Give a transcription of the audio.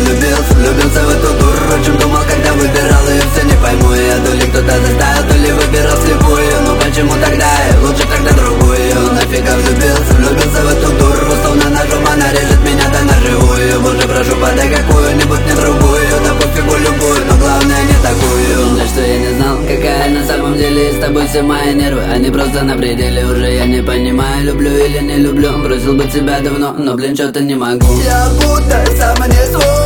Влюбился в эту дуру, о чем думал, когда выбирал ее, все не пойму я. То ли кто-то заставил, то ли выбирал слепую. Но почему тогда я лучше тогда другую? Нафига влюбился в эту дуру, словно ножом она режет меня да наживую. Боже, прошу, подай какую-нибудь не другую, да пофигу любую, но главное не такую. За что я не знал, какая на самом деле с тобой все мои нервы, они просто на пределе уже, я не понимаю, люблю или не люблю. Бросил бы тебя давно, но блин, что-то не могу. Я будто сам не свой.